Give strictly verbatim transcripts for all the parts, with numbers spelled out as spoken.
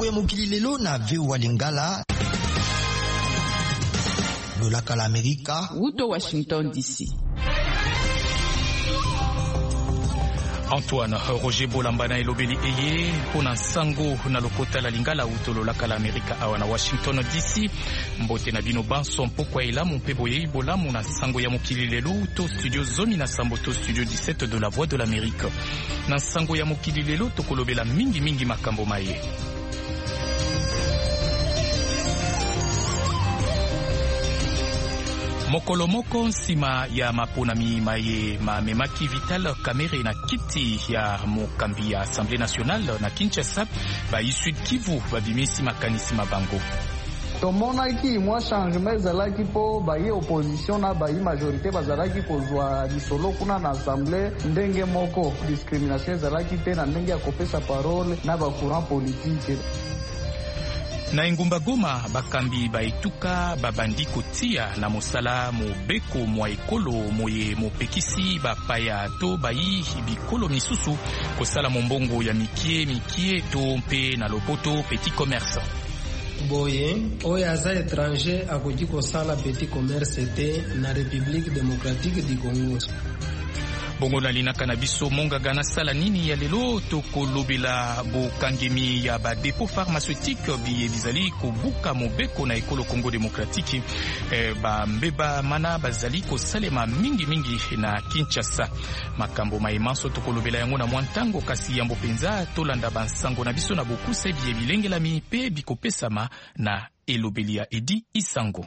ya mokili lelo na V O A Lingala lolaka la Amerika Wuto Washington D C. Antoine Roger Bolambana elobeli eye pona sango na lokota la Lingala utolo la kala Amerika awa na Washington D C. Mbote na bino banso mpokwa elamu mpe boye bolamu na sango ya mokili lelo to studio zomi na sambo to studio dix-sept de la Voix de l'Amérique. Na sango ya mokili lelo tokolobela mingi mingi makambo maye. Mokolo moko nsima ya maponami maye mamemaki Vital Kamerhe na kiti ya mokambi ya Assemblée nationale na Kinshasa ba Sud Kivu babimisi makanisi mabango. tomonaki mwa changement ezalaki mpo baye opposition na baye majorité bazalaki kozwa lisolo kuna na assemblée ndenge moko. Discrimination ezalaki te na ndenge ya kopesa parole na bacourant politique. Na Engumba Goma bakambi baituka babandi kotia na mosala mobeko mwa ekolo moye mopekisi bapaya to bayi bikolo misusu kosala mombongo ya mikie mikie to mpe na lopoto petit commerce. Boye oyo aza étranger akoki kosala petit commerce te na République démocratique du Congo. Bongo na linaka na biso mongaga na sala nini ya lelo tokolobela bokangemi ya ba dépôt pharmaceutique biye bizali kobuka mobeko na ekolo Congo démocratique. Eh, ba mbeba mana bazali kosalema mingi mingi na Kinshasa. Makambo maimanso tokolobela yango na mwantango kasi yambo penza tolanda bansango na biso na bokuse biye bilengelami pe bikopesama na elobelia Edi Isango.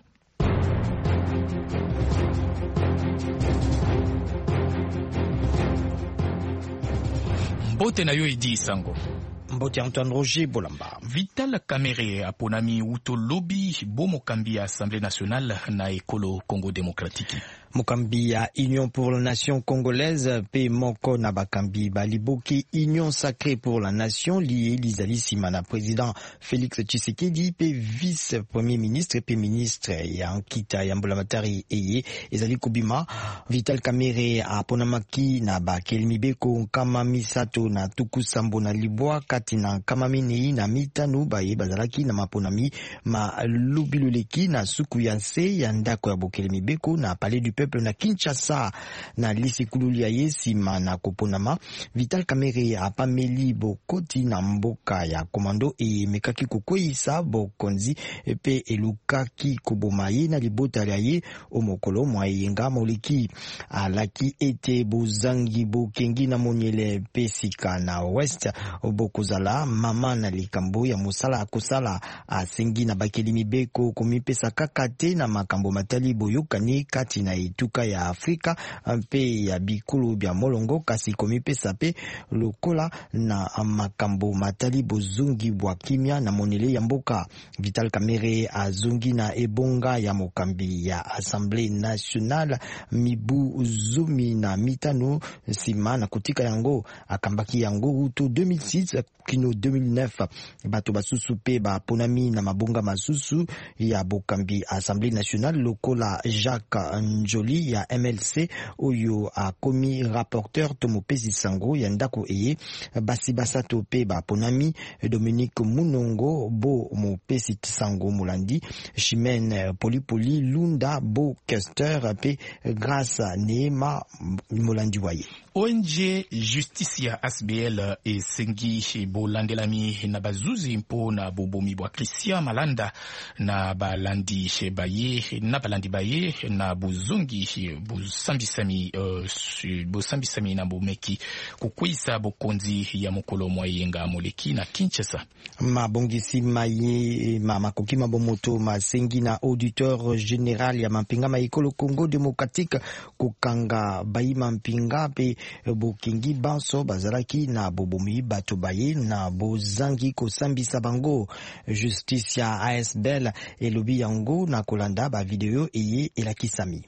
Mbote na yo Edi Isango. Mbote Antoine Roger Bolamba. Vital Kamerhe aponami uto lobi bo mokambi ya Assemblée nationale na ekolo Congo démocratique. Mokambi ya Union pour la Nation congolaise pe moko na bakambi baliboki Union sacrée pour la nation lié lizali simana président Félix Tshisekedi pe vice premier ministre pe ministre ya nkita ya mbulamatari eye ezali kubima. Vital Kamerhe aponamaki na bakelimibeko kama misato na tukusambo na libwa kati na kama minei na mitanu baye bazalaki na maponami ma lubiluleki na suku ya nse ya ndako ya bokelimibeko na palais du peuple na Kinshasa na lisi kululia yesima na koponama. Vital Kamerhe apameli bokoti na mboka ya komando e mekaki kokoisa bokonzi pe elukaki kobomaye na libota ya ye omokolo mwa yenga moliki alaki ete bozangi bokengi na monyele pesika na west bokozala mama na likambo ya musala akosala asengi na bakeli mibeko komipesa kakate na makambo matali boyokani kati na etuka ya Afrika mpe ya bikulu bya molongo kasi komipesa pe lokola na makambo matali bozungi bwa kimia na monele ya mboka. Vital Kamerhe azungi na ebonga ya mokambi ya Assemblée nationale mibu zumi na mitano sima na kutika yango akambaki yango uto deux mille six kino deux mille neuf. Bato basusu pe ba ponami na mabonga masusu ya bokambi Assemblée nationale lokola Jacques Njoli ya M L C oyo akomi rapporteur tomopesi sango ya ndako eye basi basato pe ba ponami Dominique Munongo bo mopesi sango mulandi Chimène Polipoli Lunda bo Kester pe Grâce Neema mulandi waye. O N G Justicia S B L e sengi bolandelami na bazuzi mpo na bobomi bwa Christian Malanda na balandi baye na balandi baye na buzungi busambisami uh, busambisami na bomeki kukwisa bokonzi ya mokolo mwayenga moleki na Kinshasa. Mabongisi maye mama kokima bomoto masengi na auditeur général ya mampinga maikolo Congo démocratique kokanga bayi mampinga pe bokingi banso bazalaki na bobomi bato baye na bozangi kosambisa bango. Justice ya A S B L elobi yango na kolanda ba video eye elakisami.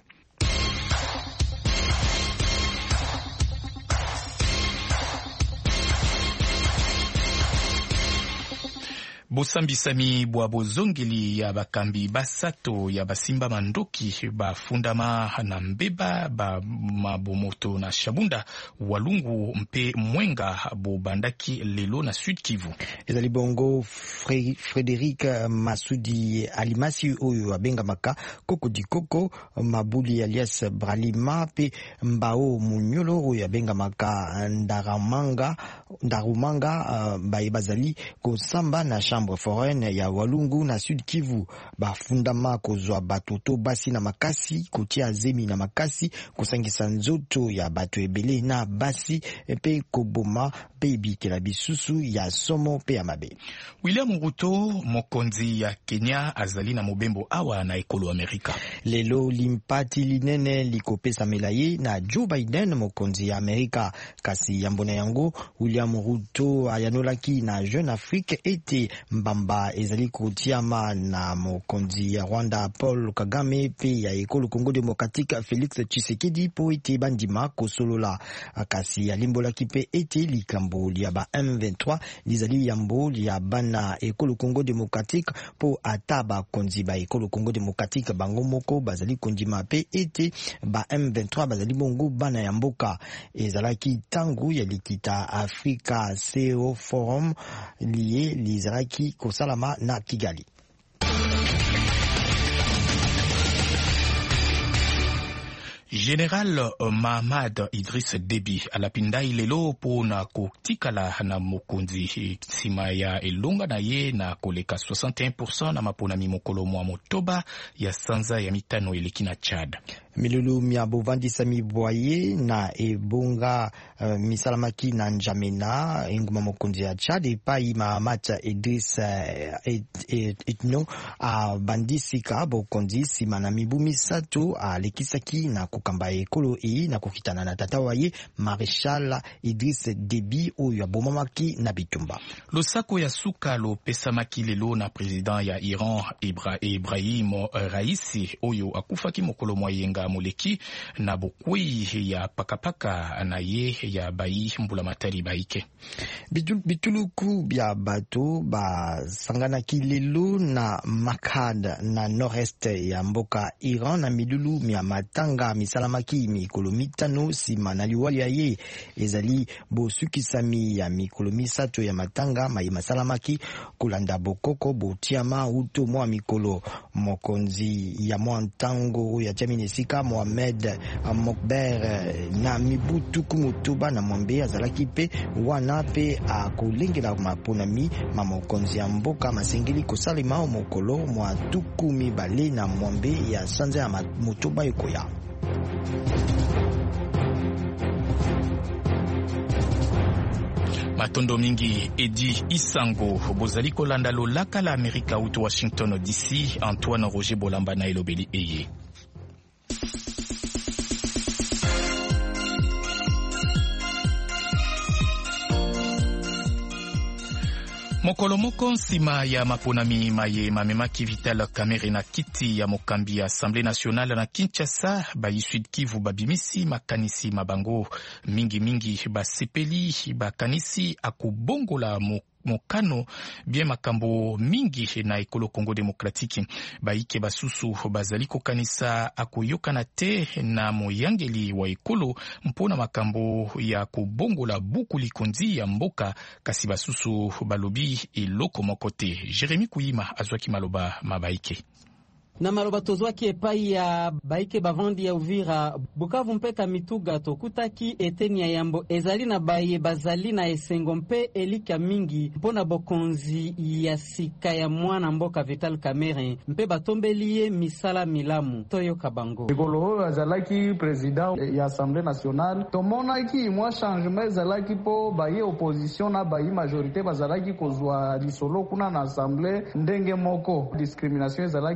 bosambisami bwa bozongeli ya bakambi basato ya basimba mandoki bafundama na mbeba ba mabomoto na Shabunda Walungu mpe Mwenga bobandaki lelo na Sud Kivu. Ezali bongo Frédéric Masudi Alimasi oyo abengamaka Koko Dikoko Mabuli alias Bralima pe Mbao Munyolo oyo abengamaka Ndaramanga Ndarumanga uh, baye bazali kosamba na chambre foraine ya Walungu na Sud Kivu bafundama kozwa batoto basi na makasi kotia zemi na makasi kusangisa nzoto ya bato ebele na basi pe koboma pe bikela bisusu ya somo pe ya mabe. William Ruto mokonzi ya Kenya azali na mobembo awa na ekolo Amerika. Lelo limpati linene likopesa melaye na Joe Biden mokonzi ya Amerika kasi yambona yango William Ruto ayanolaki na Jeune Afrique ete mbamba ezali kotiama na mokonzi ya Rwanda Paul Kagame pe ya ekolo Congo Democratique Félix Tshisekedi po ete bandima kosolola kasi alimbolaki pe ete likambo ya ba M vingt-trois lizali yambo ya bana ekolo Congo Democratique po ataba konzi ba ekolo Congo Democratique bango moko bazali konjima pe ete ba M vingt-trois bazali bongo bana ya mboka ezalaki tangu ya likita Africa C E O Forum lié lizalaki kosalama na Kigali. General Mahamad Idriss Déby alapindai lelo pona kotikala na mokonzi sima ya elonga na ye na koleka soixante et un pour cent na mapona mi mokolo mwa motoba ya sanza ya mitano eleki na Chad. Milulu mia bovandisa mibwaye na ebonga uh, misalamaki na njamena inguma mokonzi ya Chad epai Mahamad Idriss uh, et, et, etno a uh, bandisika bokonzi sima na mibu misato alekisaki uh, na kukamba ekolo e na kukitana na tata waye Marshal Idriss Déby oyo abomamaki na bitumba. Losako ya suka lo pesamaki lelo na president ya Iran Ibra, Ibrahim Raisi oyo akufaki mokolo mwayenga moleki na bokwei ya pakapaka na ye ya bayi mbula matari baike. Bituluku bya bato ba sangana kilelo na Makhad na nord-est ya mboka Iran na milulu mia matanga misalamaki mikolo mitano sima na liwali ya ye ezali bosukisami ya mikolo misato ya matanga mai masalamaki kulanda bokoko botiama uto mwa mikolo mokonzi ya mwantango ya Jaminesika Mohamed Mokber na mibutu kumutuba na mwambe azalaki pe wana pe akolengela maponami mamokonzi ya mboka masengeli kosalema mokolo mwa tuku mibale na mwambe ya sanza ya motoba ekoya. Matondo mingi Edi Isango bozali kolanda lolaka la Amerika uto Washington D C. Antoine Roger Bolamba na elobeli eye. Mokolo moko nsima ya maponami maye mamemaki Vital Kamerhe na kiti ya mokambi ya Assemblée nationale na Kinshasa bayi Sud Kivu babimisi makanisi mabango mingi mingi basepeli bakanisi akubongola mo mokano bien makambo mingi na ekolo Congo Democratique baike basusu bazali kokanisa akoyokana te na moyangeli wa ekolo mpona makambo ya kubongola buku likonzi ya mboka kasi basusu balobi eloko mokote. Jeremy Kuyima azwaki maloba mabaike na maloba tozwaki epai ya baike bavandi ya Uvira Bukavu mpeka Mituga tokutaki eteni ya yambo ezali na baye bazali na esengo mpe elika mingi mpona bokonzi ya sika ya mwana mboka Vital Kamerhe mpe batombeli ye misala milamu toyo kabango ekolo azalaki president ya Assemblée nationale tomonaki mwa changement ezalaki po baye opposition na baye majorité bazalaki kozwa lisolo kuna na Assemblée ndenge moko discrimination ezalaki te na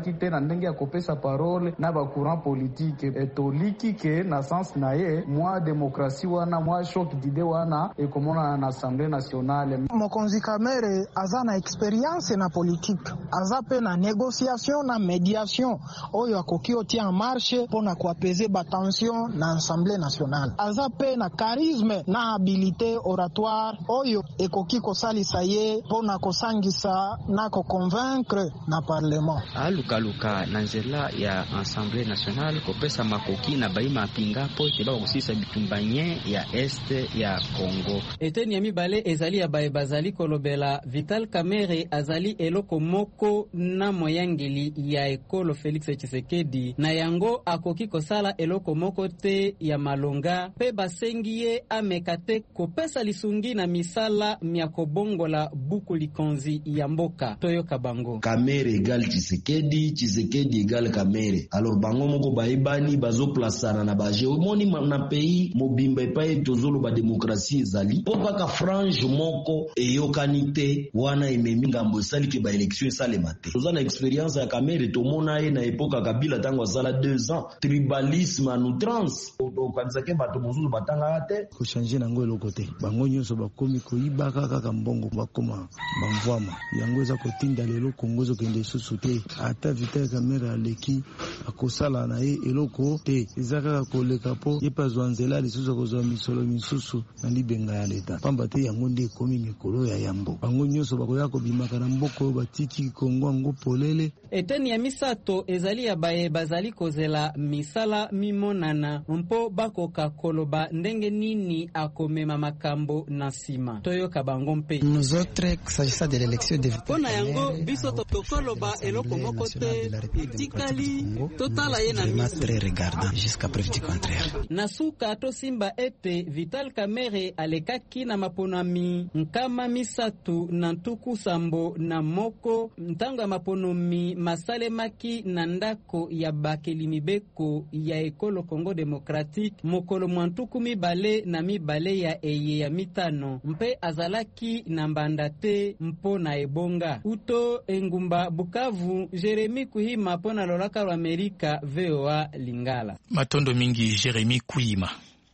ndenge ya kopesa parole na ba courant politique etoliki ke na sens na ye mwa demokrasi wana mwa shock d'idée wana ekomona na Assemblée nationale. Mokonzi Kamere aza na experience na politique, aza pe na négociation na médiation oyo akoki otia en marche pona kuapaiser ba tension na Assemblée nationale. Aza pe na charisme na habilité oratoire oyo ekoki kosalisa ye pona kosangisa na ko convaincre na parlement. Aluka luka na nzela ya Assemblée nationale kopesa makoki na baima pinga po eba kosisa bitumbanye ya este ya Congo. Eteni ya mibale ezali ya bae bazali kolobela Vital Kamerhe azali eloko moko na moyangeli ya ekolo Felix Tshisekedi na yango akoki kosala eloko moko te ya malonga pe basengi ye amekate kopesa lisungi na misala mya kobongola buku likonzi ya mboka toyo kabango. Kamerhe egal Tshisekedi, Tshisekedi egal Kamerhe. Alors bango moko baebani bazo plasana na baje omoni na pays mobimba epaye tozolo ba demokrasi ezali po kaka frange moko eyokanite wana ememi ngambo esali ke ba election esalema te. Toza na experience ya Kamerhe tomona ye na epoka Kabila tango asala deux ans tribalisme en outrance okanisa ke bato mosusu batanga te ko changer nango eloko te bango nyonso bakomi koyiba kaka mbongo bakoma bamvwama yango eza kotinda lelo Kongo zokende susu te ata Vital Kamerhe aleki akosala na ye eloko te eza kaka koleka po ye pazwa nzela lisusu kozwa misolo misusu na libenga ya leta pamba te yango nde ekomi mikolo ya yambo bango nyonso bakoya kobimaka na mboko batiki Kongo ngo polele. Eteni ya misato ezali ya baye bazali kozela misala mimonana mpo bakoka koloba ndenge nini akomema makambo na sima toyo kabango mpe. Nous autres s'agissant de l'élection de Vital Kamerhe yango biso tokoloba eloko moko te etikali totala ye na miso très regardant jusqu'à preuve du contraire. Nasuka to simba ete Vital Kamerhe alekaki na maponami nkama misatu na ntuku sambo na moko ntango ya maponomi masalemaki na ndako ya bakeli mibeko ya ekolo Congo Democratique mokolo mwantuku mibale na mibale ya eye ya mitano mpe azalaki na mbanda te mpo na ebonga uto engumba Bukavu. Jeremy Kuhima pona lolaka wa Amerika V O A Lingala. Matondo mingi Jeremy Kuhima.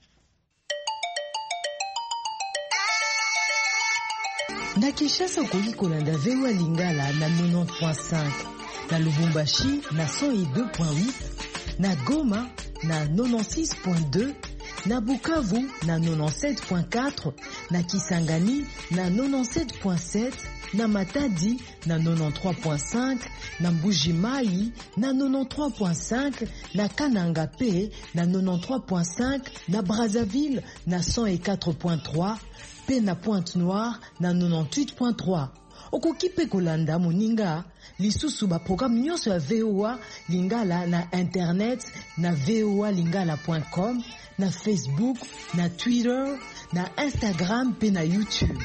Na Kinshasa okoki kolanda V O A Lingala na ninety point cinq, na Lubumbashi na cent deux point huit, na Goma na ninety-six point deux, na Bukavu na ninety-sept point quatre, na Kisangani na ninety-sept point sept, na Matadi na ninety-trois point cinq, na Mbuji-Mayi na ninety-trois point cinq, na Kananga P na ninety-trois point cinq, na Brazzaville na cent quatre point trois, pe na Pointe-Noire na ninety-huit point trois. Okoki pe kolanda moninga lisusu ba programme nyonso ya V O A Lingala na internet na v o a lingala point com, na Facebook, na Twitter, na Instagram pe na YouTube.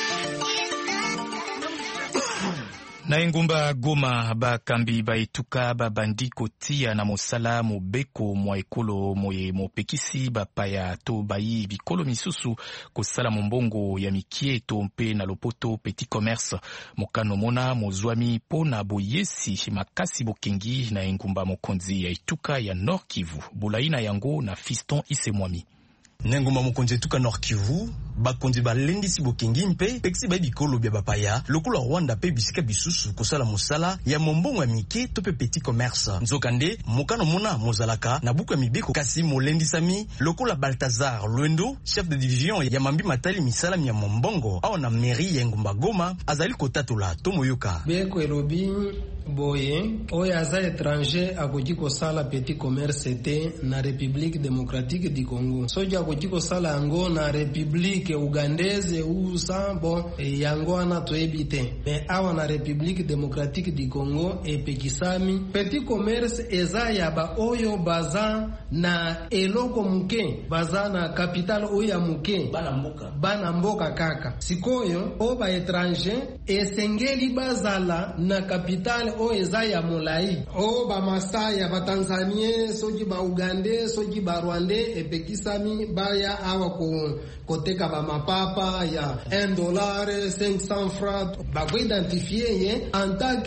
Na engumba Goma bakambi baituka babandi kotia na mosala mobeko mwa ekolo moye mopekisi bapaya to bayi bikolo misusu kosala mombongo ya mikie to mpe na lopoto petit commerce mokano mona mozwami pona boyesi makasi bokengi na engumba mokonzi ya ituka ya Nord Kivu bulaina yango na Fiston Isemwami. Nengoma mokonzi tuka Nord Kivu bakonzi balendisi bokengi mpe pekisi bayi bikolo bya bapaya lokolo Rwanda pe bisika bisusu kosala musala ya mombongo ya mike to pe petit commerce nzokande mokano mona mozalaka na buku ya mibeko kasi molendisami lokolo Balthazar Lwendo chef de division ya mambi matali misala ya mombongo awa na mairie ya Ngumba Goma azali kotatola to moyoka beko elobi boye oyo aza étranger akoki kosala petit commerce te na République démocratique du Congo soja akoki kosala yango na République Ugandaise ou sambo e yango wana toyebi te mais awa na République démocratique du Congo epekisami petit commerce eza ya ba oyo baza na eloko muke baza na capital oyo ya muke bana mboka bana mboka kaka sikoyo o ba étranger esengeli bazala na capital o eza ya molai o ba masaya ba Tanzania soki ba Uganda soki ba Rwanda epekisami baya awa ko koteka ba mapapa ya un dollar cinq cents francs ba ko identifier ye en tant que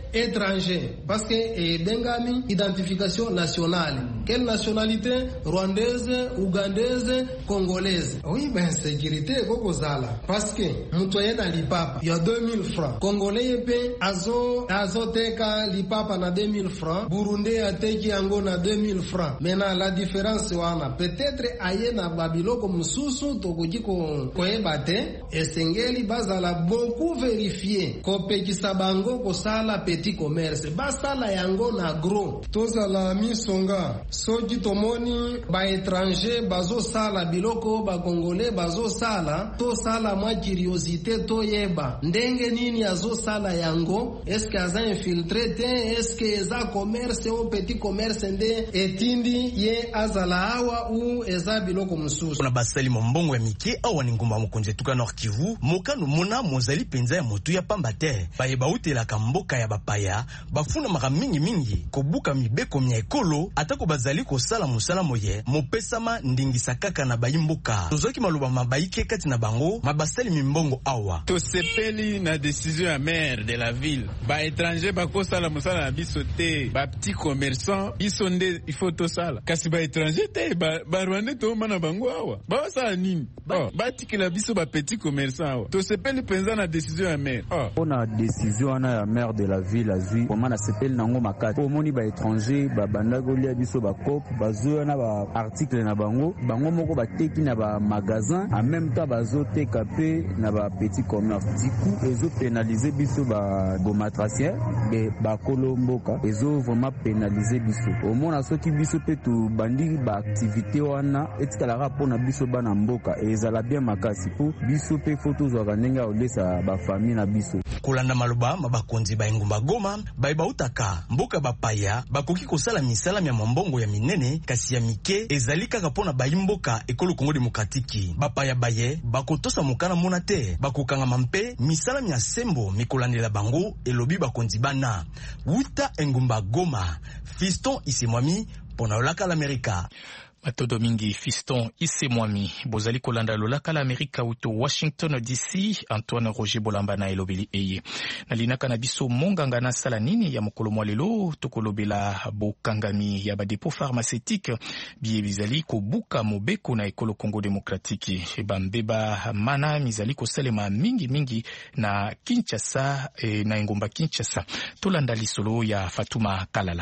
étranger parce que e bengami identification nationale. Quelle nationalité? Rwandaise, ougandaise, congolaise. Oui, ben sécurité koko zala parce que mtu yenda lipapa ya deux mille francs. Congolais pe azo azo teka lipapa na deux mille francs. Burundi ateki yango na deux mille francs. Maintenant la différence wana peut-être ayena babiloko mususu tokujiko koyebate esengeli bazala beaucoup vérifier kopekisa bango kosala petit commerce basala yango na gros tozala misonga soki tomoni ba étranger bazo sala biloko ba congolais bazo sala to sala mwa curiosité to yeba ndenge nini azo sala yango est-ce que aza infiltré te est-ce que eza commerce ou petit commerce nde etindi ye azala awa ou eza biloko mususu na basali mombongo ya mike awa ni ngumba mokonze tuka Nord Kivu mokano mona mozali penza ya motu ya pamba te baye bautelaka mboka ya bapaya bafuna maka mingi mingi kobuka mibeko mya ekolo atako bazali kosala mosala moye mopesama ndingisa kaka na bayimboka tozoki maloba mabaike kati na bango mabasali mimbongo awa to sepeli na décision ya maire de la ville ba étranger bakosala mosala na biso te ba petit commerçant biso nde il faut to sala kasi ba étranger te ba, ba Rwanda to mana bango awa ba sala nini oh ba tikela biso ba petit commerçant awa to sepeli penza na décision ya maire oh ona décision na ya maire de la ville azui comment na sepeli nango makati po moni ba étranger ba bandako lia biso ba cop bazo na ba article na bango bango moko ba teki na ba magasin en même temps bazo teka pe na ba petit commerce du coup ezo pénaliser biso ba gomatracien be ba kolomboka ezo vraiment pénaliser biso au mona soki biso pe tu bandi ba activité wana etikala rapona biso bana mboka ezala bien makasi po biso pe photos wa kanenga olesa ba famille na biso kolanda maloba mabakonzi ba engumba Goma ba bautaka mboka bapaya bakoki kosala misala ya mambongo ya minene kasi ya mike ezali kaka pona bayimboka ekolo Kongo Demokratiki bapaya baye bakotosa mokana mona te bakokanga mampe misala ya sembo mikolandela bango elobi bakonzi bana wuta engumba Goma Fiston Isemwami pona olaka l'Amerika. Matodo mingi Fiston Isemwami bozali kolanda lolaka la Amerika uto Washington D C. Antoine Roger Bolamba na elobeli eye na linaka na biso monganga na sala nini ya mokolo mwa lelo tokolobela bokangami ya badepo pharmaceutique biye bizali kobuka mobeko na ekolo Kongo Demokratiki bambeba mana mizali kosalema mingi mingi na Kinshasa e, na engomba Kinshasa tolanda lisolo ya Fatuma Kalala.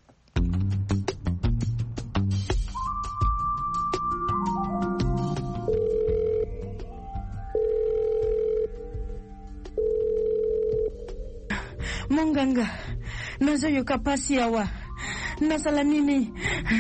Monganga, nazo yoka pasi awa. Nasala nini?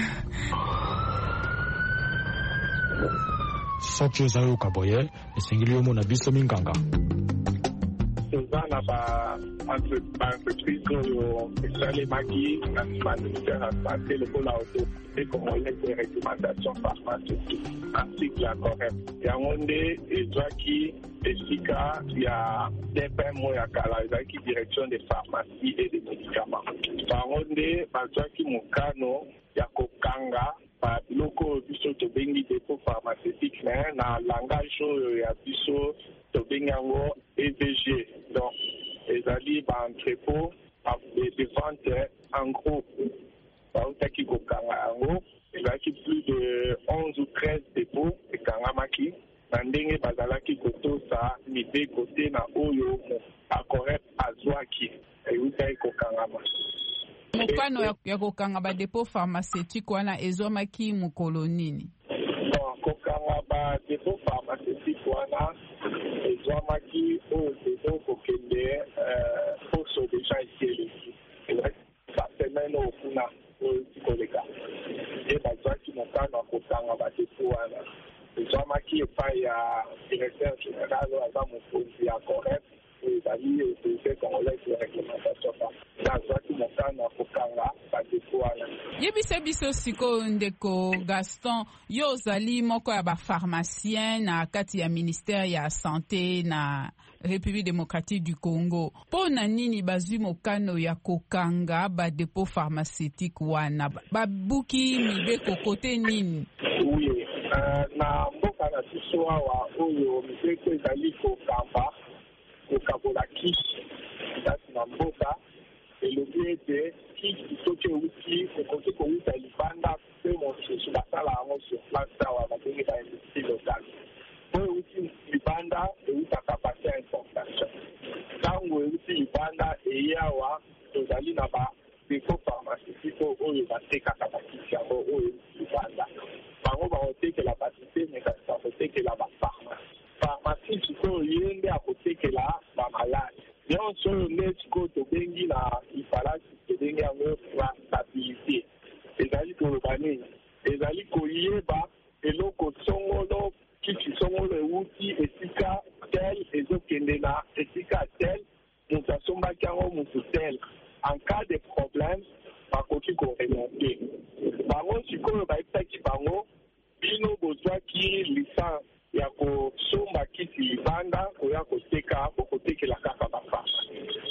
Soki ozayo kaboye, esengeli yo mona biso minganga. Sezana ba entre ba entreprise oyo esalemaki na ministère ya santé lokola autorité congolaise de réglementation pharmaceutique article ya correct yango nde ezwaki esika ya D P M ya kala ezalaki direction de pharmacie et de médicaments bango nde bazwaki mokano ya kokanga ba biloko biso tobengi depo pharmaceutique na langage oyo ya biso tobengi yango E V G donc ezali ba entrepôt de vente en gros bautaki kokanga yango ezalaki plus de onze ou treize dépôts ekangamaki na ndenge bazalaki kotosa mibeko te na oyo akorep azwaki eutaki kokangama mokano ya, ya kokanga ba dépôt pharmaceutique wana ezwamaki mokolo nini? Bon, kokanga ba dépôt pharmaceutique wana ezwamaki oyo dedo kokende poso deja isieleki ba semaine oyo kuna oyo tikoleka e bazwaki mokano ya kokanga ba dépôt wana ezwamaki epai ya directeur général oyo aza mokonzi ya correct ezali autorité congolaise de réglementation nazwaki mokano ya kokanga badepot wana. Yebisa biso sikoyo ndeko Gaston yo ozali moko ya bapharmacien na kati ya ministère ya santé na République démocratique du Congo. Po na nini bazwi mokano ya kokanga badepot pharmaceutique wana babuki mibeko kote nini? Oui, uh, na mboka na biso awa oyo mibeko ezali kokamba kokabola kisi kasi na mboka ete kisi soki euti okoki kowuta libanda mpe mosusu basala yango sur place awa babengi baindustrie locale po euti libanda eutaka pase ya importation ntango euti libanda eye awa tozali na badepo pharmaceutique oyo batekaka bakisi yango oyo euti libanda bango bakotekela basite me kasi bakotekela bapharmacie pharmacie sikoyo ye nde akotekela bamaladi nyonso oyo nde sikoyo tobengi na ifalasi tobengi yango traçabilité ezali koloba nini ezali koyeba eloko songolo kisi songolo euti esika tel ezokende na esika tel moto asombaki yango moto tel en cas de problème bakoki koremonte bango sikoyo bayebisaki bango bino bozwaki licence ya kosomba kisi libanda koya koteka bokotekela kaka bapasa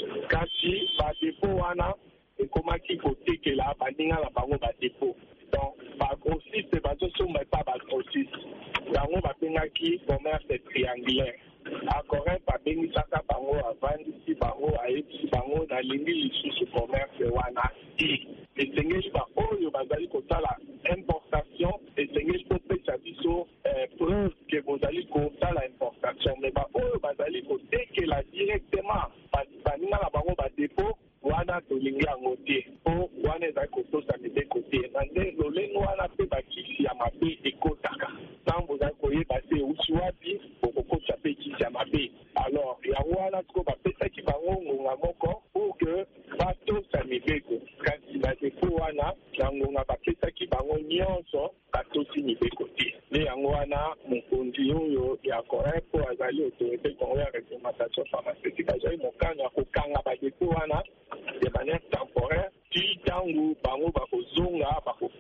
kasi badepo wana ekomaki kotekela baninga na bango badepo donc bagrossiste bazosomba epa bagrossiste yango babengaki commerce triangulaire acorrect babengisaka bango avandisi bango ayebisi bango nalingi lisusu commerce wana te esengeli baoyo bazali kosala importation esengeli kopesa biso preuve ke bozali kosala importation me baoyo bazali kotekela directement baninga na bango badepo wana tolingi yango te po wana ezali kotosa mibeko te na nde lolenge wana mpe bakisi ya mabe ekotaka ntango bozali koyeba te euti wapi bokokotisa mpe kisi ya mabe alors yango wana siko bapesaki bango ngonga moko pour ke batosa mibeko kasi badepo wana na ngonga bapesaki bango nyonso batosi mibeko te nde yango wana mokonzi oyo ya correct po azali autorité congo ya réglementation pharmaceutique azali mokano ya kokanga badepo wana de manière temporaire ti ntango bango bakozonga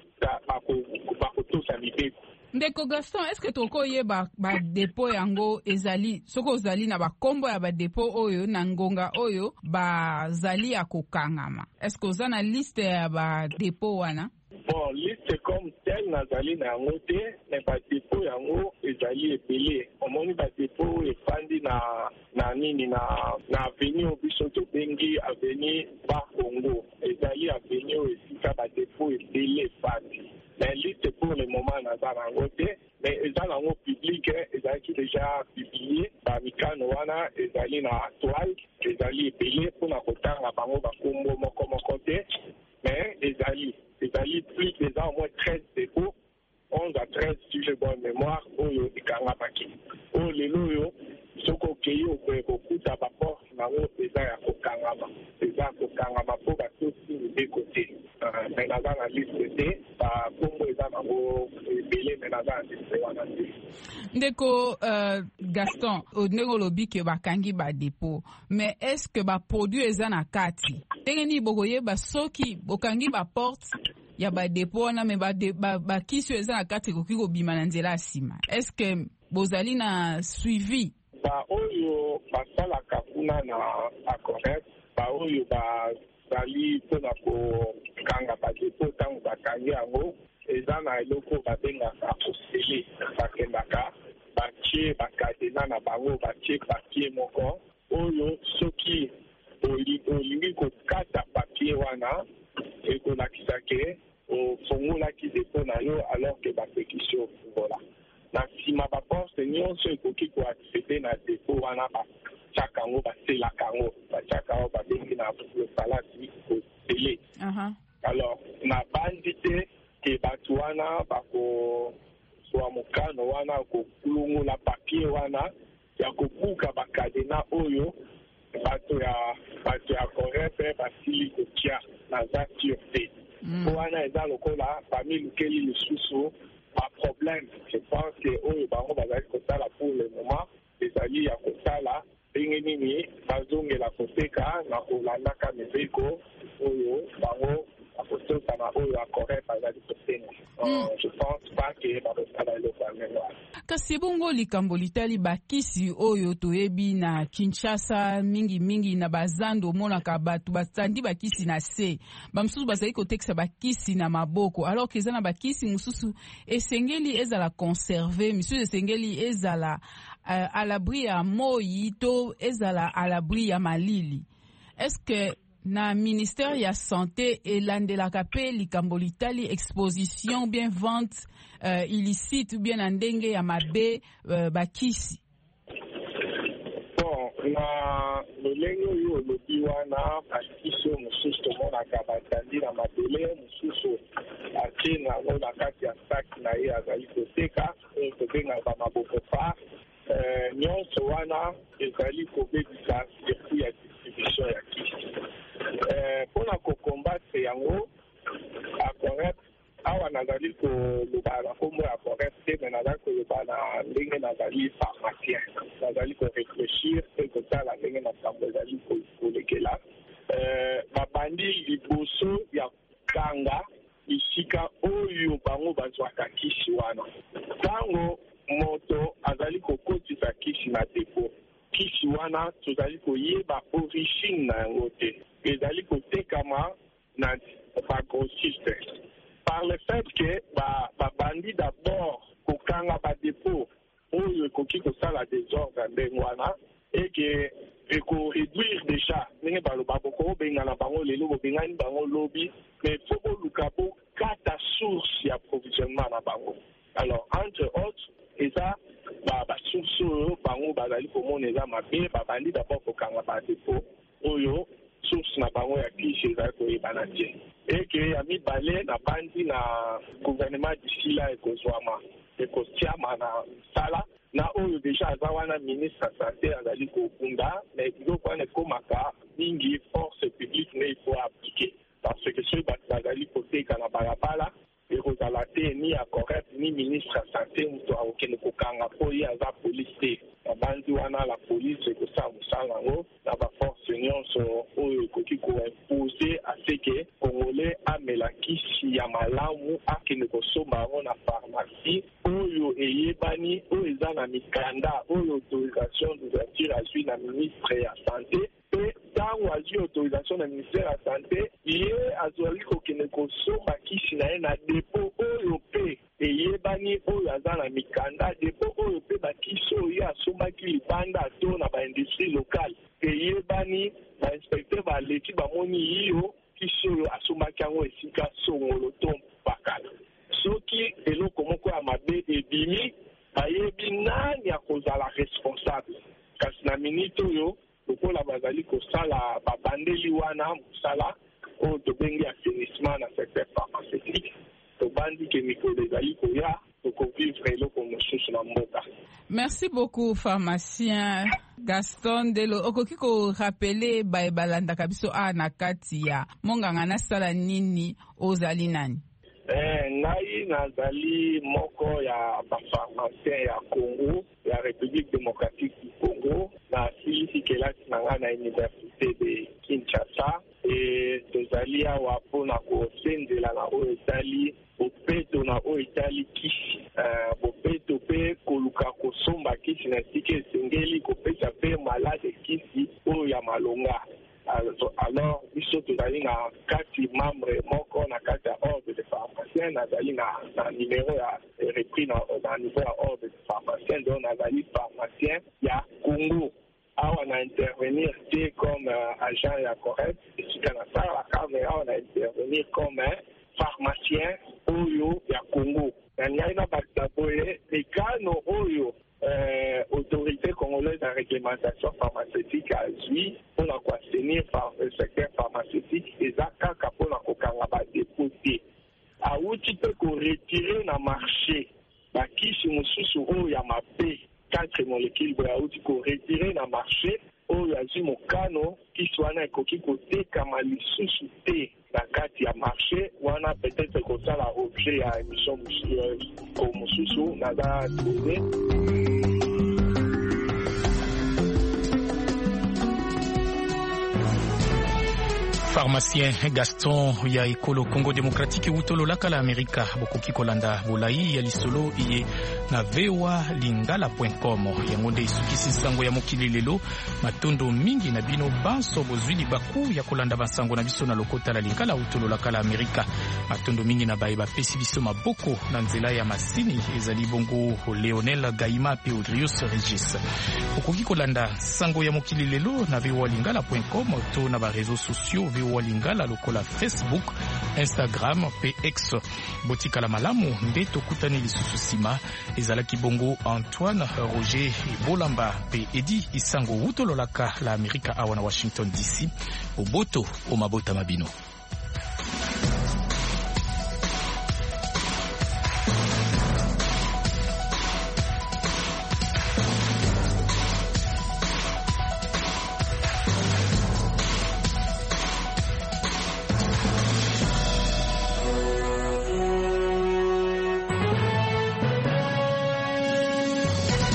bakotosa mibeko. Ndeko Gaston, est-ce que tokoyeba badepo yango ezali soko ozali na bakombo ya badepo oyo na ngonga oyo bazali ya kokangama? Est-ce que oza na liste ya badepo wana? Bon, liste comme tel nazali na yango te, mais badepo yango ezali ebele. Omoni badepo efandi na na nini na na avenue obiso tobengi avenue Bar Congo. Ezali avenue oyo esika badepo ebele efandi. Mais liste pour le moment naza na yango te, mais eza nango public ezalaki déjà publié bamikano wana ezali na toile ezali ebele mpona kotanga bango bakombo moko moko te, mais ezali ezali plus déjà au moins treize dépôts, onze à treize si j'ai bonne mémoire oyo ekangabaki oyo lelo oyo soko okei okoye kokuta baporte nango eza ya kokangama eza ya kokangama mpo batosi mibeko te me naza na liste te bakombo eza nango ebele me naza na liste wana te. Ndeko uh, Gaston, ndenge olobi ke bakangi badepo, mais est-ce que baproduit eza na kati ndenge nini bokoyeba soki bokangi baporte ya badepo wana me bakisi eza na kati ekoki kobima na nzela ya nsima? Est-ce que bozali na suivi? Baoyo basalaka kuna na acorrect baoyo bazali mpona kokanga badepo ntango bakangi yango eza na eloko babengaka osele bakendaka batie bakadena na bango batie papie moko oyo soki olingi kokata papie wana ekolakisa ke ofungolaki depo na yo alors ke bapekisi ofungola na nsima baporte nyonso ekoki koaccede na depo wana batiaka yango baselaka yango batiaka yango babengi na palasi kosele alors na bandi te ke bato wana bakozwa mokano wana kokulungula papie wana ya kobuka bakadena oyo bato ya bato ya Corée mpe basili kotia naza sur te po wana eza lokola bamilukeli lisusu baproblème. Je pense que oyo bango bazali kosala pour le moment ezali ya kosala ndenge nini bazongela koteka na kolandaka mibeko oyo bango bakotosana oyo akoré bazali kosenga. Je pense pas que bakosala eloko ya mema. Kasi bongo likambo litali bakisi oyo toyebi na Kinshasa mingi mingi na bazando monaka batu basandi bakisi na se bamususu bazali kotekisa bakisi na maboko alors que ezana bakisi mususu esengeli ezala conserver mususu esengeli ezala uh, à l'abri ya moyi to ezala à l'abri ya malili. Est-ce que na ministère ya santé elandelaka pe likambo litali exposition bien vente uh, illicite ou bien na ndenge ya mabe uh, bakisi. Bon, na lolenge oyo olobi wana bakisi oyo mosusu tomonaka batandi na mabele mosusu atie nango na kati ya saki na ye azali koteka oyo tobengaka maboko pa uh, nyonso wana ezali kobebisa circuit ya distribution ya kisi. Mpona uh, kokombatre yango acorrect awa nazali koloba na kombo ya correct te me nazali koloba na ndenge nazali pharmacien nazali koreflechir mpe kotala ndenge makambo ezali kolekela babandi liboso ya kanga bisika oyo bango bazwaka kisi wana ntango moto azali kokotisa kisi na depo kisi wana tozali koyeba origine na yango te ezali kotekama na bagrossiste par le fait que babandi ba d'abord kokanga badepo oyo ekoki kosala désordre ndenge wana eke ekoréduire déjà ndenge baloba bokobengana bango lelo bobengani bango lobi mais fo boluka bokata source ya approvisionnement na bango. Alors entre autres eza basource oyo bango bazali komona eza mabe babandi d'abord kokanga badepo oyo source na bango ya kisi ezali koyebana te eke ya mibale na bandi na gouvernement disila ekozwama ekotiama na sala na oyo deja aza wana ministre ya santé azali kokunda mais biloko wana ekomaka mingi force publique nde ifo aplike parce que soki bato bazali koteka na balabala ekozala te ni ya correct ni ministre ya santé moto akokende kokanga mpo ye aza polise te na bandi wana la polise ekosala mosala yango na baforce nyonso oyo ekoki koimpose aseke congolais amela kisi ya malamu akende kosomba yango na pharmacie oyo eyebani oyo eza na mikanda oyo autorisation d'ouverture azwi na ministre ya santé mpe ntango azwi autorisation na ministère ya santé ye azwali kokende kosomba kisi na ye na depo oyo mpe eyebani oyo aza na mikanda depo oyo mpe bakisi oyo ye asombaki libanda to na baindustrie locale eyebani bainspecteur baleki bamoni yiyo kisi oyo asombaki yango esika songolo to bakala soki eloko moko ya mabe ebimi bayebi nani akozala responsable kasi na minute oyo lokola bazali kosala babandeli wana mosala oyo tobengi assainissement na secteur pharmaceutique tobandi ke mikolo ezali koya tokovivre eloko mosusu na mboka. Merci beaucoup pharmacien Gaston Ndelo. Okoki korapele baye balandaka biso a na kati ya monganga nasala nini ozali nani? Eh, ngai nazali moko ya bapharmacien ya Congo ya République démocratique du Congo na silisi kelasi na ngai na université de Kinshasa e tozali awa mpona kosendela na oyo etali bopeto na oyo etali kisi uh, bopeto mpe koluka kosomba kisi na esika esengeli kopesa mpe malade kisi oyo ya malonga. Alors biso tozali na kati membre moko na kati ya ordre de pharmacien nazali na, na numéro ya repris na, na niveau ya ordre de pharmacien donc nazali pharmacien ya Congo awa na intervenir te comme uh, agent ya correct esika na salaka mais awa na intervenir comme uh, pharmacien oyo ya Congo na ngai na bato boye ekano oyo Euh, autorité congolaise en réglementation pharmaceutique a zui pour la assainir par le secteur pharmaceutique et ça kaka pour la kokanga dépoté a outi peut ko retirer na marché ba kisi mususu o ya mabe quatre molécules ba outi ko retirer na marché o ya zui mokano kisi wana ekoki koteka malisusu te na kati ya marché wana peut-être kosala objet ya émission ko mususu na da trouver. Pharmacien Gaston ya ekolo Congo Démocratique utololaka la Amerika bokoki kolanda bolai ya lisolo iye na vewa lingala point com yango nde esukisi sango ya mokili lelo matondo mingi na bino banso bozwili baku ya kolanda basango na biso na lokota la lingala utololaka la Amerika matondo mingi na baye bapesi biso maboko na nzela ya masini ezali bongo Leonel Gaima pe Audrius Regis bokoki kolanda sango ya mokili lelo na vewa lingala point com to na ba réseaux sociaux vewa lingala lokola Facebook, Instagram pe X. Botika la malamu nde tokutani lisusu sima ezalaki bongo Antoine Roger Bolamba pe Edi Isango utololaka la Amerika awa na Washington D C. Oboto o mabota mabino.